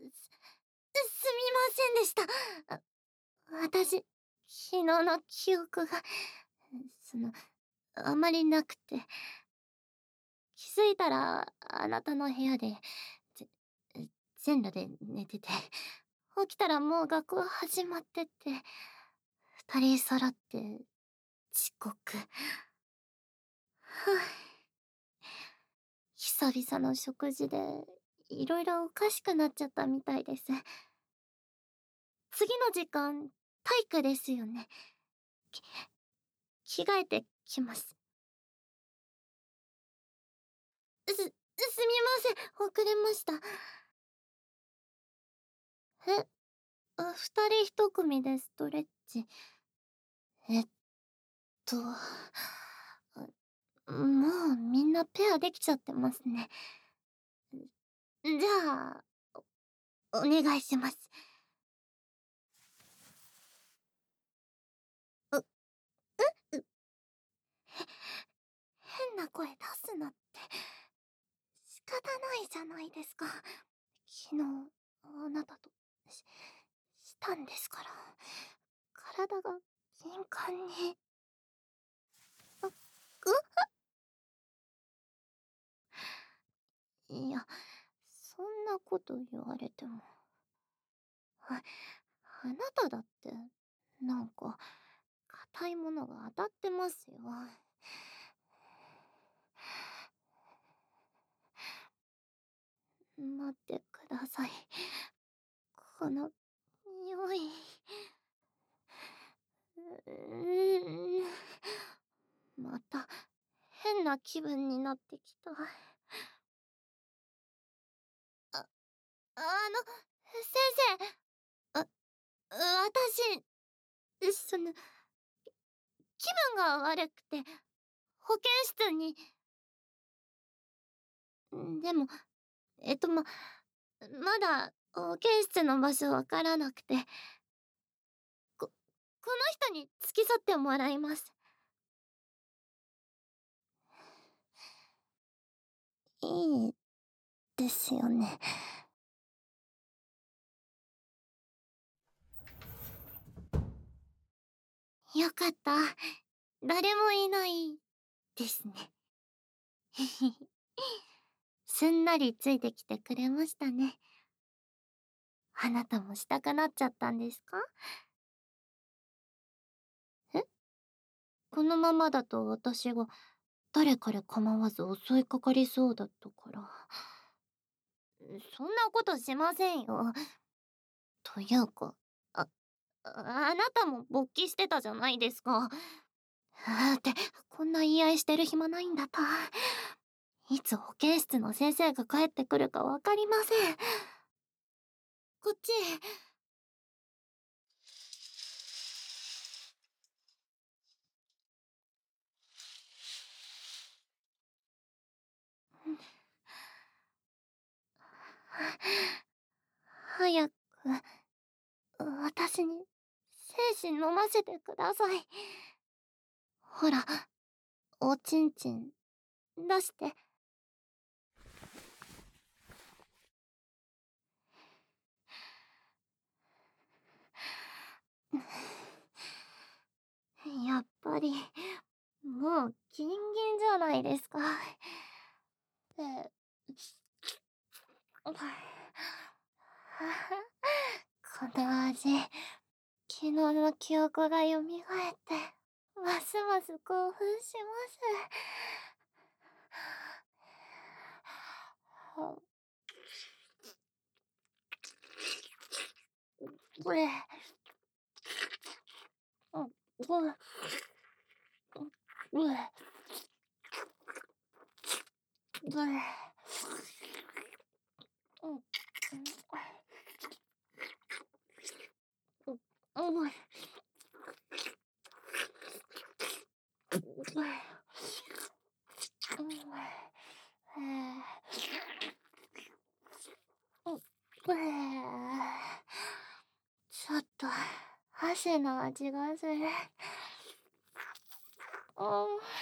すみませんでした。私、昨日の記憶が、その、あまりなくて、気づいたら、あなたの部屋で、ぜ全裸で寝てて、起きたらもう学校始まってて、二人揃って遅刻。はぁ、久々の食事で、いろいろおかしくなっちゃったみたいです。次の時間、体育ですよね。着替えてきます。すみません、遅れました。え、二人一組でストレッチ。えっと、もうみんなペアできちゃってますね。じゃあ、お願いします。う、う、変な声出すなって。仕方ないじゃないですか。昨日、あなたと、したんですから。体が敏感に。う、いや、そんなこと言われても。あなただって、なんか、硬いものが当たってますよ。待ってください。この、匂い。また、変な気分になってきた。あの、先生、私、気分が悪くて、保健室に、でも、まだ、保健室の場所わからなくて、この人に付き添ってもらいます。いいですよね。よかった。誰もいないですね。すんなりついてきてくれましたね。あなたもしたくなっちゃったんですか？え、このままだと私が誰彼構わず襲いかかりそうだったから。そんなことしませんよ。というか、あ、あなたも勃起してたじゃないですか。って、こんな言い合いしてる暇ないんだった。いつ保健室の先生が帰ってくるかわかりません。こっち。早く、私に精子飲ませてください。ほら、おちんちん、出して。やっぱり、もうギンギンじゃないですか。え、この味、昨日の記憶が蘇って、ますます興奮します。これ、これ、これ、これ、うん、うん、ちょっと、汗の味がする。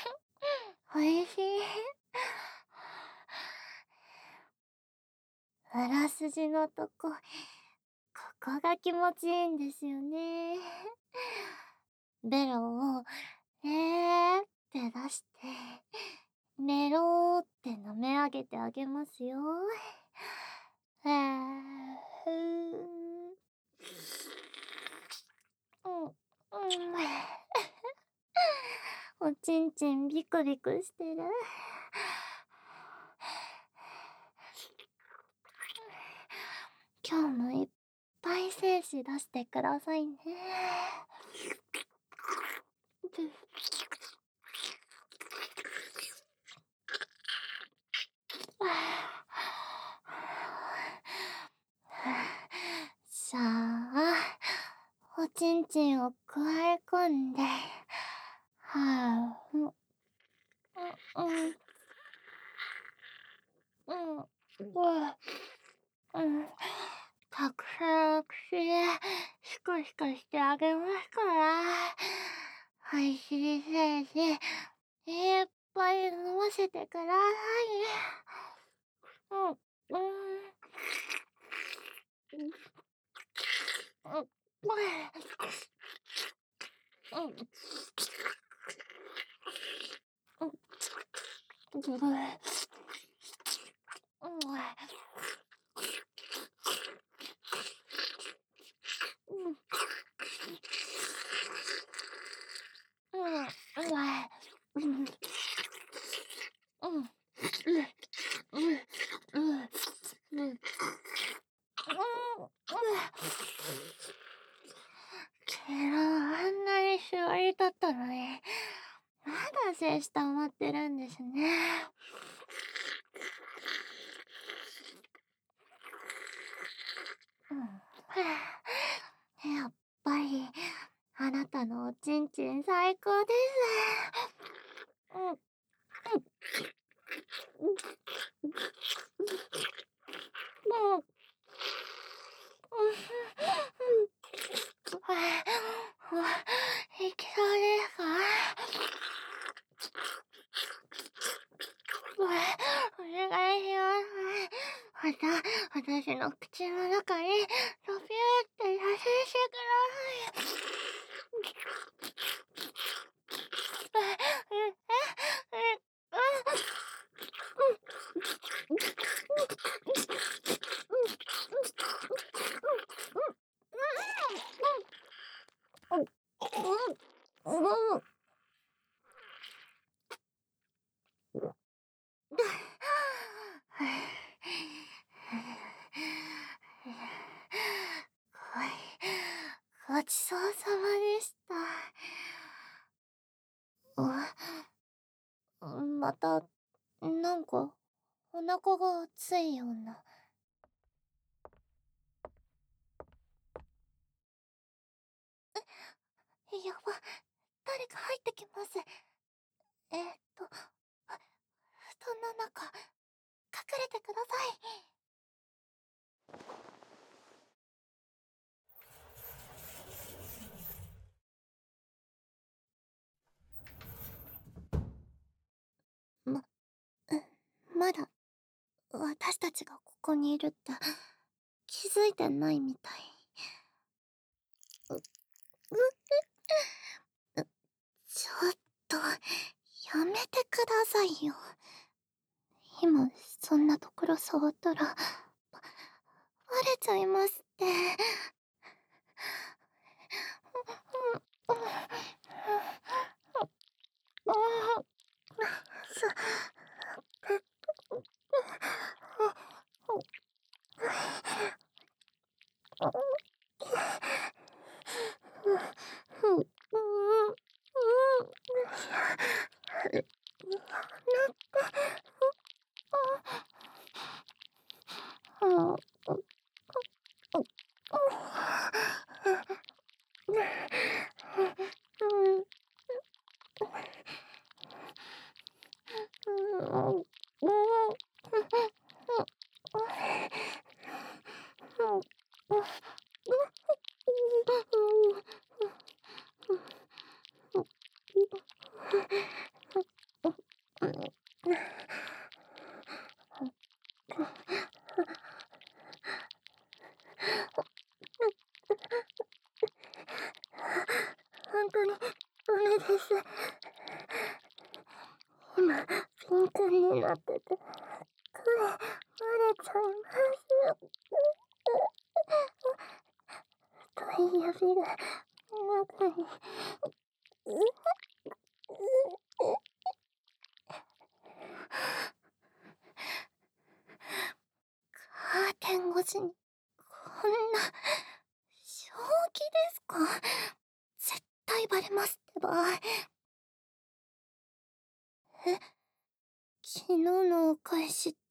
おいしい。 裏筋のとこ、ここが気持ちいいんですよね。ベロを、って出して、寝ろーって舐め上げてあげますよ。ふー。うん、うん。おちんちんビクビクしてる。今日もいっぱい精子出してくださいね。さあ、おちんちんをくわえ込んで、はぁ、うん、うん、うん、うん、たくさん口でシコシコしてあげますから、おいしい精子、いっぱい飲ませてください。うん、うん、うん、うん、うん、うん、昨日あんなに座り立ったのに、まだ精子溜まってるんですね。うん、やっぱり、あなたのおちんちん最高です。うん、うん、うん、いきそうですか？お願いします。私の口の中に、ロピューって写真してください。ごちそうさまでした。また、なんか、お腹が熱いような。やば、誰か入ってきます。えーっと、布団の中、隠れてください。ま、まだ、私たちがここにいるって気づいてないみたい。う、う、ちょっと、やめてくださいよ。今、そんなところ触ったら、バレちゃいますって。 声漏れちゃいます。太い指が中に。カーテン越しにこんな正気ですか？絶対バレますってば。え、昨日のお返しって。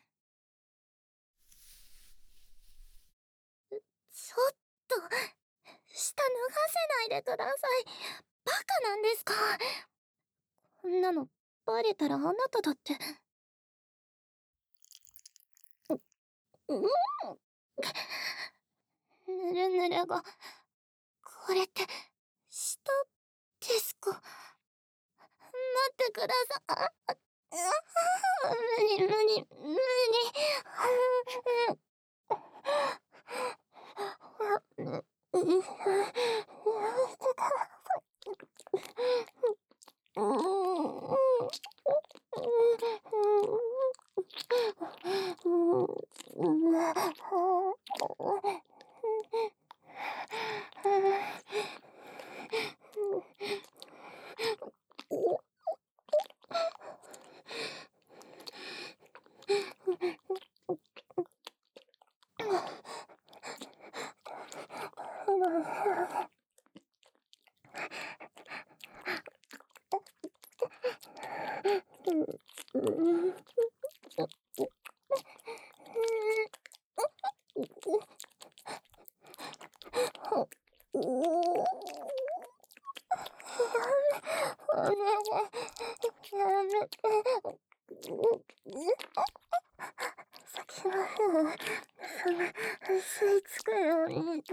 ちょっと、下脱がせないでください。バカなんですか？こんなのバレたらあなただって。うん、ぬるぬるが、これって下ですか？待ってください。無理無理無理。やめてください。先の方、吸い付くように。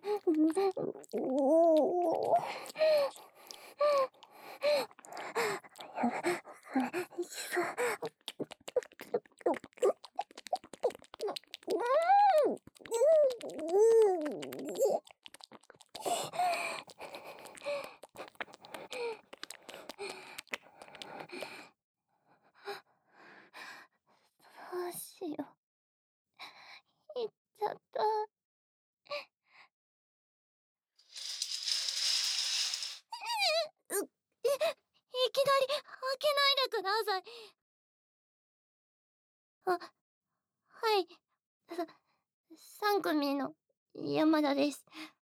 どうしよう。行っちゃった。いきなり開けないでください。あ、はい。さ3組の山田です。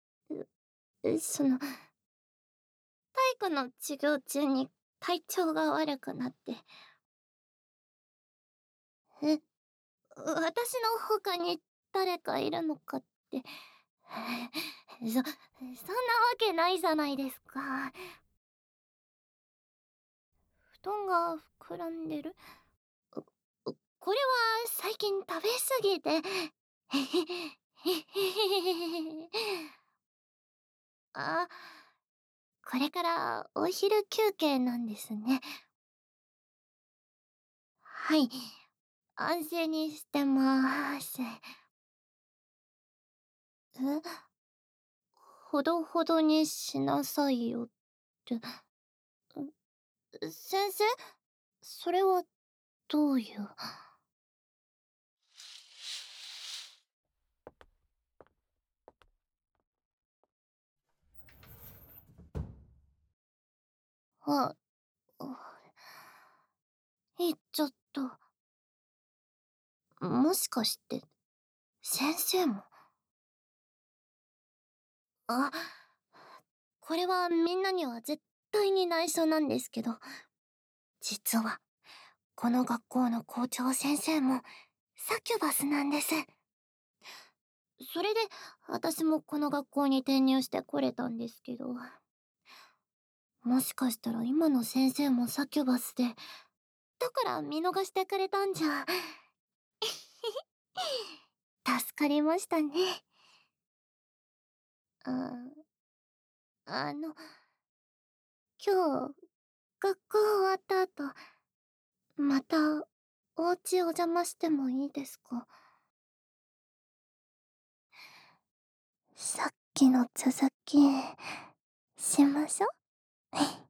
体育の授業中に体調が悪くなって。え、私の他に誰かいるのかって。そんなわけないじゃないですか。布団が膨らんでる？これは最近食べ過ぎて。あ、これからお昼休憩なんですね。はい、安静にしてまーす。ほどほどにしなさいよって。先生？それはどういう。あ、言っちゃった。もしかして、先生も。あ、これはみんなには絶対に内緒なんですけど、実は、この学校の校長先生も、サキュバスなんです。それで、私もこの学校に転入してこれたんですけど、もしかしたら今の先生もサキュバスで、だから見逃してくれたんじゃ。助かりましたね。あ、あの、今日、学校終わった後、また、お家お邪魔してもいいですか？さっきの続き、しましょ。